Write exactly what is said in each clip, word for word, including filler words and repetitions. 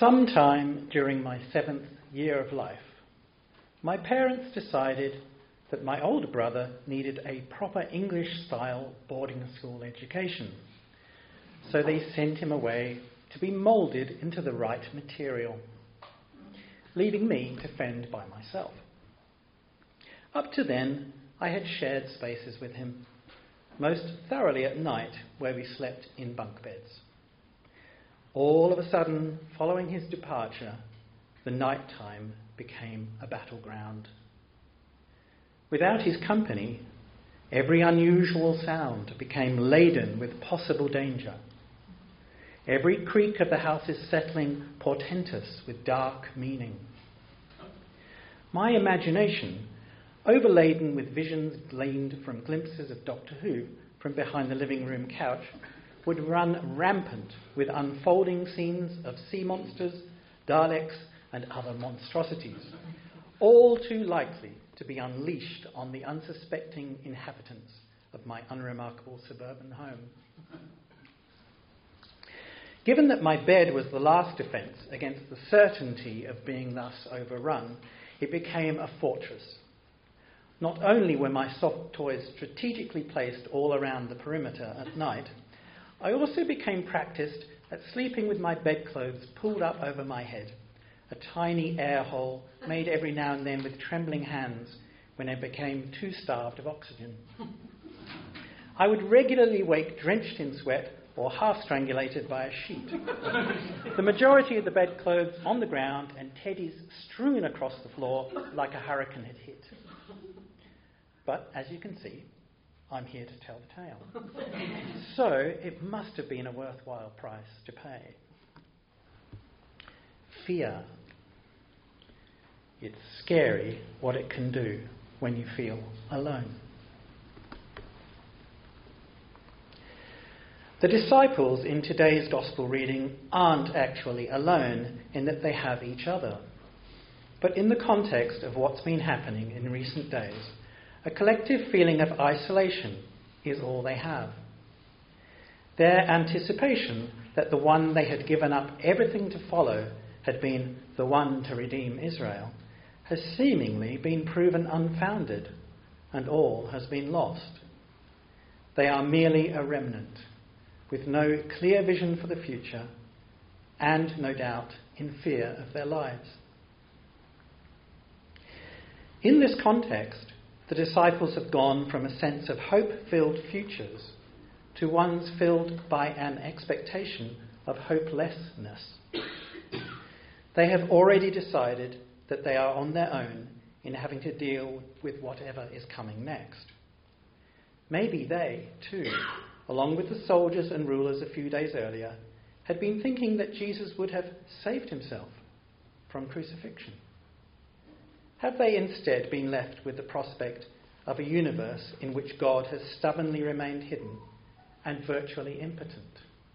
Sometime during my seventh year of life, my parents decided that my older brother needed a proper English-style boarding school education. So they sent him away to be moulded into the right material, leaving me to fend by myself. Up to then, I had shared spaces with him, most thoroughly at night, where we slept in bunk beds. All of a sudden, following his departure, the night time became a battleground. Without his company, every unusual sound became laden with possible danger. Every creak of the house's settling portentous with dark meaning. My imagination, overladen with visions gleaned from glimpses of Doctor Who from behind the living room couch, would run rampant with unfolding scenes of sea monsters, Daleks, and other monstrosities, all too likely to be unleashed on the unsuspecting inhabitants of my unremarkable suburban home. Given that my bed was the last defence against the certainty of being thus overrun, it became a fortress. Not only were my soft toys strategically placed all around the perimeter at night, I also became practised at sleeping with my bedclothes pulled up over my head, a tiny air hole made every now and then with trembling hands when I became too starved of oxygen. I would regularly wake drenched in sweat or half strangulated by a sheet. The majority of the bedclothes on the ground and teddies strewn across the floor like a hurricane had hit. But as you can see, I'm here to tell the tale. So it must have been a worthwhile price to pay. Fear. It's scary what it can do when you feel alone. The disciples in today's Gospel reading aren't actually alone in that they have each other. But in the context of what's been happening in recent days, a collective feeling of isolation is all they have. Their anticipation that the one they had given up everything to follow had been the one to redeem Israel has seemingly been proven unfounded, and all has been lost. They are merely a remnant, with no clear vision for the future, and no doubt in fear of their lives. In this context, the disciples have gone from a sense of hope-filled futures to ones filled by an expectation of hopelessness. They have already decided that they are on their own in having to deal with whatever is coming next. Maybe they, too, along with the soldiers and rulers a few days earlier, had been thinking that Jesus would have saved himself from crucifixion. Have they instead been left with the prospect of a universe in which God has stubbornly remained hidden and virtually impotent?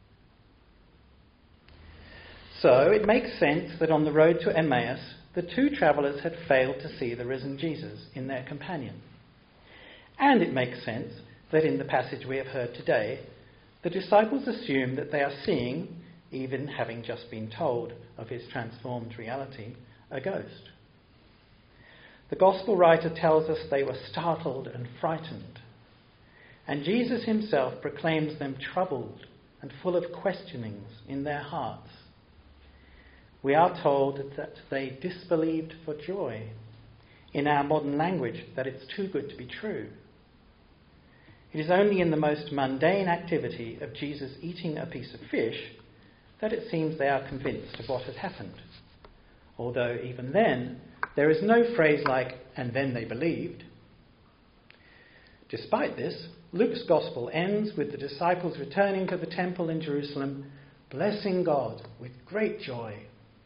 So it makes sense that on the road to Emmaus, the two travellers had failed to see the risen Jesus in their companion. And it makes sense that in the passage we have heard today, the disciples assume that they are seeing, even having just been told of his transformed reality, a ghost. The Gospel writer tells us they were startled and frightened, and Jesus himself proclaims them troubled and full of questionings in their hearts. We are told that they disbelieved for joy, in our modern language, that it's too good to be true. It is only in the most mundane activity of Jesus eating a piece of fish that it seems they are convinced of what has happened. Although even then, there is no phrase like, and then they believed. Despite this, Luke's Gospel ends with the disciples returning to the temple in Jerusalem, blessing God with great joy.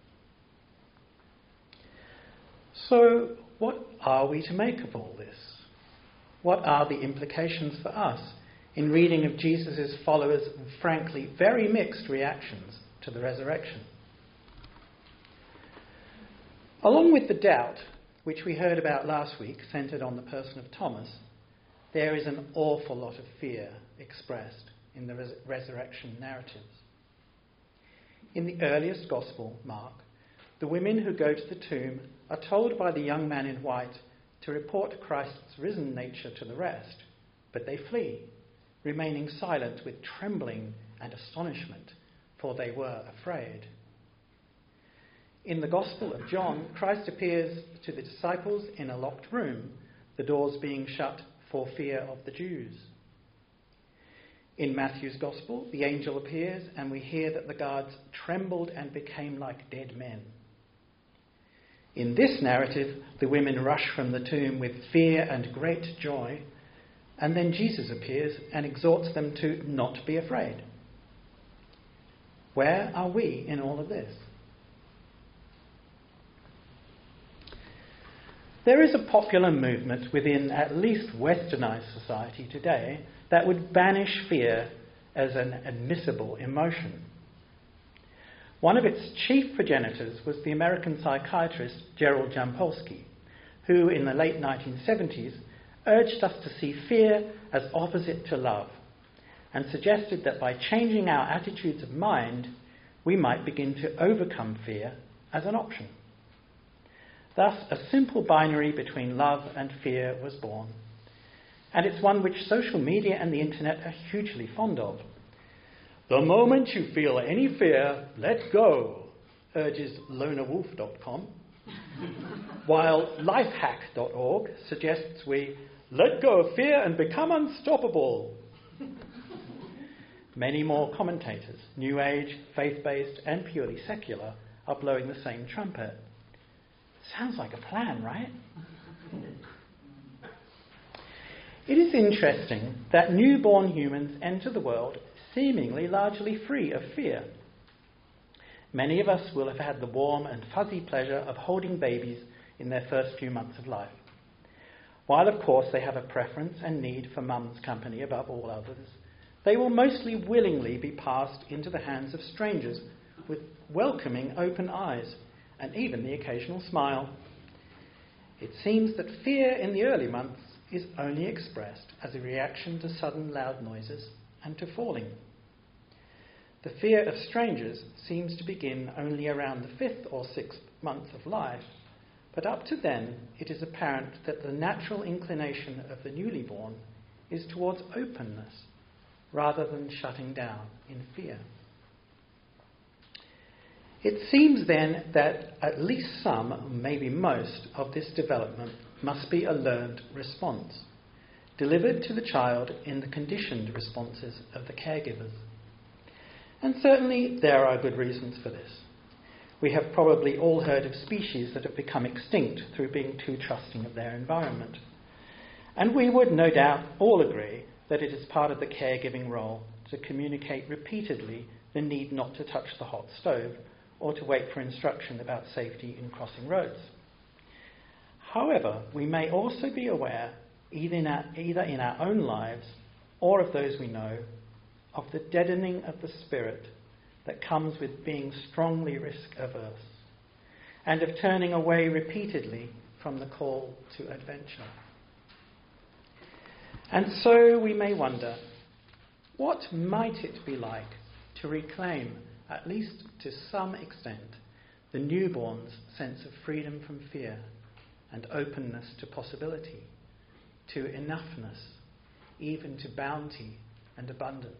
So, what are we to make of all this? What are the implications for us in reading of Jesus' followers' frankly very mixed reactions to the resurrection? Along with the doubt, which we heard about last week, centred on the person of Thomas, there is an awful lot of fear expressed in the res- resurrection narratives. in the earliest Gospel, Mark, the women who go to the tomb are told by the young man in white to report Christ's risen nature to the rest, but they flee, remaining silent with trembling and astonishment, for they were afraid. In the Gospel of John, Christ appears to the disciples in a locked room, the doors being shut for fear of the Jews. In Matthew's Gospel, the angel appears and we hear that the guards trembled and became like dead men. In this narrative, the women rush from the tomb with fear and great joy, and then Jesus appears and exhorts them to not be afraid. Where are we in all of this? There is a popular movement within at least westernized society today that would banish fear as an admissible emotion. One of its chief progenitors was the American psychiatrist Gerald Jampolsky, who in the late nineteen seventies urged us to see fear as opposite to love, and suggested that by changing our attitudes of mind, we might begin to overcome fear as an option. Thus, a simple binary between love and fear was born, and it's one which social media and the internet are hugely fond of. The moment you feel any fear, let go, urges loner wolf dot com, while lifehack dot org suggests we let go of fear and become unstoppable. Many more commentators, New Age, faith-based and purely secular, are blowing the same trumpet. Sounds like a plan, right? It is interesting that newborn humans enter the world seemingly largely free of fear. Many of us will have had the warm and fuzzy pleasure of holding babies in their first few months of life. While, of course, they have a preference and need for mum's company above all others, they will mostly willingly be passed into the hands of strangers with welcoming open eyes and even the occasional smile. It seems that fear in the early months is only expressed as a reaction to sudden loud noises and to falling. The fear of strangers seems to begin only around the fifth or sixth month of life, but up to then it is apparent that the natural inclination of the newly born is towards openness rather than shutting down in fear. It seems then that at least some, maybe most, of this development must be a learned response, delivered to the child in the conditioned responses of the caregivers. And certainly there are good reasons for this. We have probably all heard of species that have become extinct through being too trusting of their environment. And we would no doubt all agree that it is part of the caregiving role to communicate repeatedly the need not to touch the hot stove or to wait for instruction about safety in crossing roads. However, we may also be aware, either in our, either in our own lives or of those we know, of the deadening of the spirit that comes with being strongly risk-averse, and of turning away repeatedly from the call to adventure. And so we may wonder, what might it be like to reclaim, at least to some extent, the newborn's sense of freedom from fear and openness to possibility, to enoughness, even to bounty and abundance?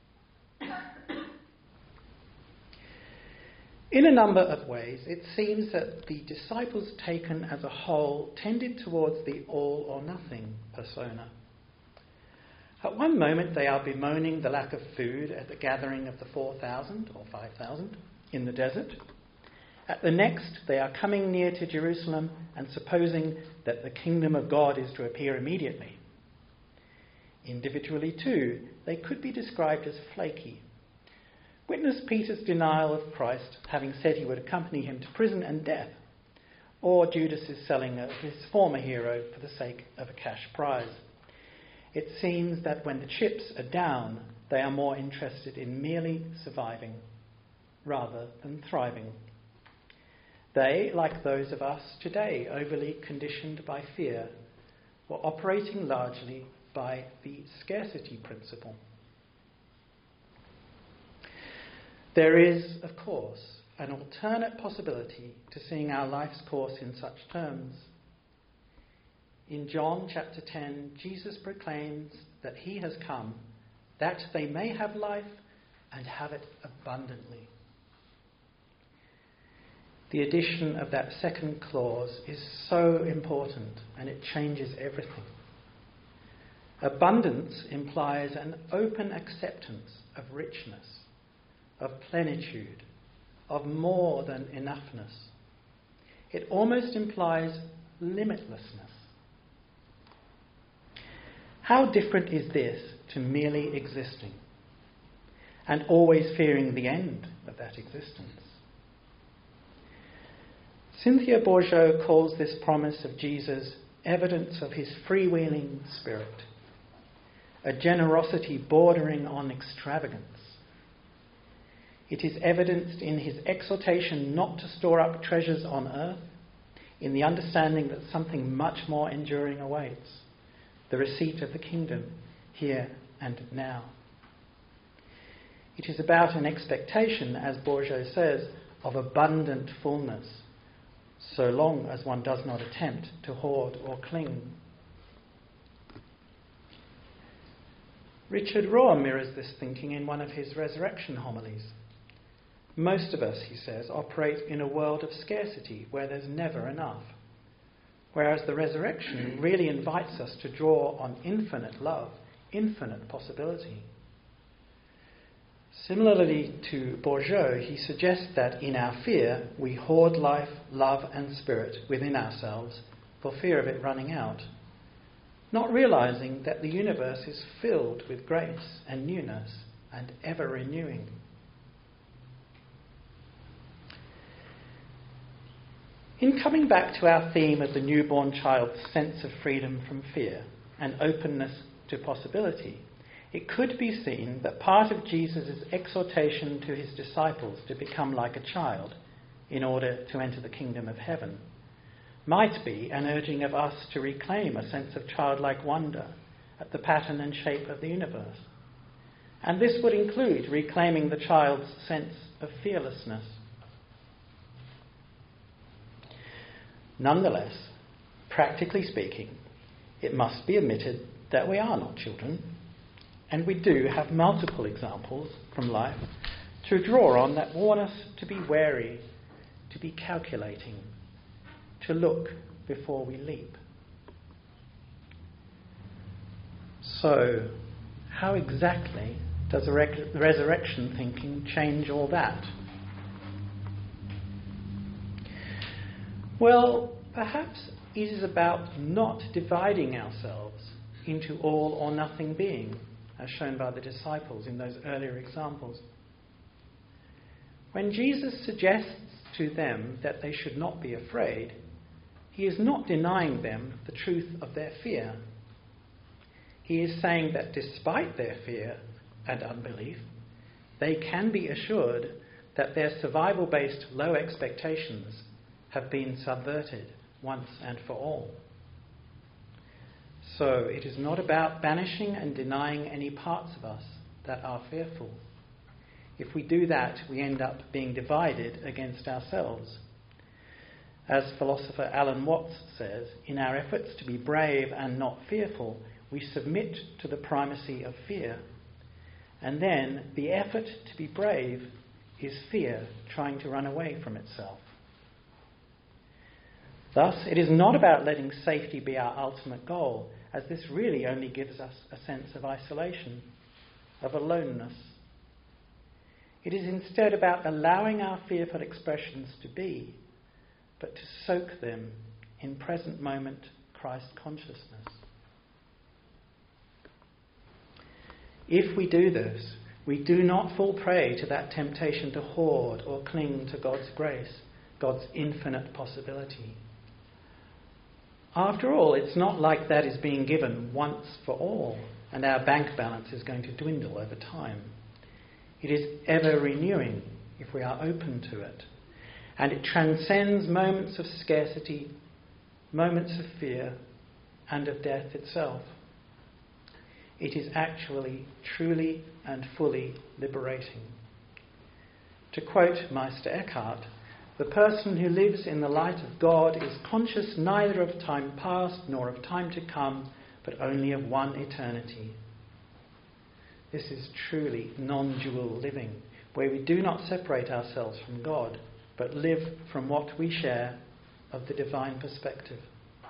In a number of ways, it seems that the disciples taken as a whole tended towards the all or nothing persona. At one moment they are bemoaning the lack of food at the gathering of the four thousand or five thousand in the desert. At the next they are coming near to Jerusalem and supposing that the kingdom of God is to appear immediately. Individually too, they could be described as flaky. Witness Peter's denial of Christ, having said he would accompany him to prison and death, or Judas's selling of his former hero for the sake of a cash prize. It seems that when the chips are down, they are more interested in merely surviving rather than thriving. They, like those of us today overly conditioned by fear, were operating largely by the scarcity principle. There is, of course, an alternate possibility to seeing our life's course in such terms. In John chapter ten, Jesus proclaims that he has come that they may have life and have it abundantly. The addition of that second clause is so important, and it changes everything. Abundance implies an open acceptance of richness, of plenitude, of more than enoughness. It almost implies limitlessness. How different is this to merely existing and always fearing the end of that existence? Cynthia Bourgeault calls this promise of Jesus evidence of his freewheeling spirit, a generosity bordering on extravagance. It is evidenced in his exhortation not to store up treasures on earth, in the understanding that something much more enduring awaits, the receipt of the kingdom here and now. It is about an expectation, as Bourgeault says, of abundant fullness, so long as one does not attempt to hoard or cling. Richard Rohr mirrors this thinking in one of his resurrection homilies. Most of us, he says, operate in a world of scarcity where there's never enough, whereas the resurrection really invites us to draw on infinite love, infinite possibility. Similarly to Bourgeault, he suggests that in our fear we hoard life, love and spirit within ourselves for fear of it running out, not realizing that the universe is filled with grace and newness and ever renewing. In coming back to our theme of the newborn child's sense of freedom from fear and openness to possibility, it could be seen that part of Jesus' exhortation to his disciples to become like a child in order to enter the kingdom of heaven might be an urging of us to reclaim a sense of childlike wonder at the pattern and shape of the universe. And this would include reclaiming the child's sense of fearlessness. Nonetheless, practically speaking, it must be admitted that we are not children, and we do have multiple examples from life to draw on that warn us to be wary, to be calculating, to look before we leap. So, how exactly does the rec- resurrection thinking change all that? Well, perhaps it is about not dividing ourselves into all or nothing being, as shown by the disciples in those earlier examples. When Jesus suggests to them that they should not be afraid, he is not denying them the truth of their fear. He is saying that despite their fear and unbelief, they can be assured that their survival-based low expectations have been subverted once and for all. So it is not about banishing and denying any parts of us that are fearful. If we do that, we end up being divided against ourselves. As philosopher Alan Watts says, in our efforts to be brave and not fearful, we submit to the primacy of fear. And then the effort to be brave is fear trying to run away from itself. Thus, it is not about letting safety be our ultimate goal, as this really only gives us a sense of isolation, of aloneness. It is instead about allowing our fearful expressions to be, but to soak them in present moment Christ consciousness. If we do this, we do not fall prey to that temptation to hoard or cling to God's grace, God's infinite possibility. After all, it's not like that is being given once for all and our bank balance is going to dwindle over time. It is ever renewing if we are open to it. And it transcends moments of scarcity, moments of fear, and of death itself. It is actually truly and fully liberating. To quote Meister Eckhart, the person who lives in the light of God is conscious neither of time past nor of time to come, but only of one eternity. This is truly non-dual living, where we do not separate ourselves from God, but live from what we share of the divine perspective.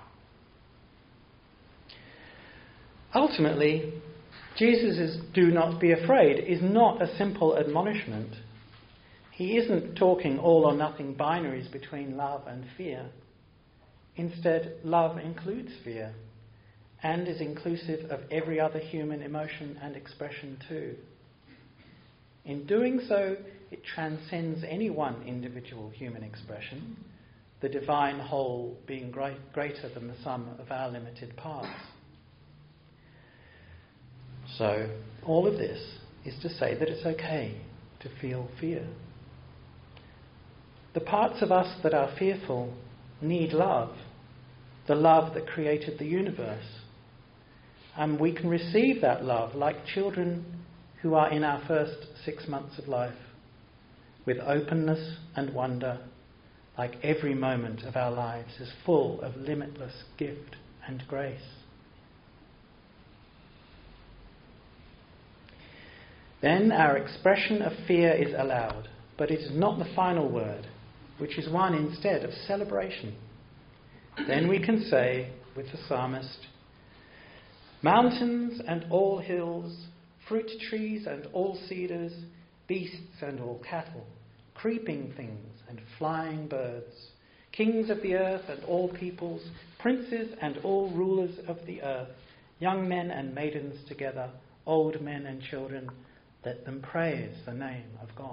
Ultimately, Jesus' "do not be afraid" is not a simple admonishment. He isn't talking all or nothing binaries between love and fear. Instead, love includes fear and is inclusive of every other human emotion and expression too. In doing so, it transcends any one individual human expression, the divine whole being great, greater than the sum of our limited parts. So, all of this is to say that it's okay to feel fear. The parts of us that are fearful need love, the love that created the universe. And we can receive that love like children who are in our first six months of life, with openness and wonder, like every moment of our lives is full of limitless gift and grace. Then our expression of fear is allowed, but it is not the final word, which is one instead of celebration. Then we can say, with the psalmist, "Mountains and all hills, fruit trees and all cedars, beasts and all cattle, creeping things and flying birds, kings of the earth and all peoples, princes and all rulers of the earth, young men and maidens together, old men and children, let them praise the name of God."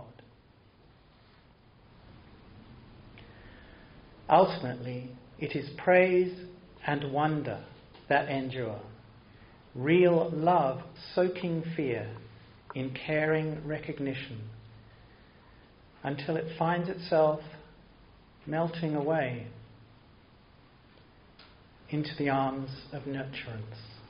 Ultimately, it is praise and wonder that endure. Real love soaking fear in caring recognition until it finds itself melting away into the arms of nurturance.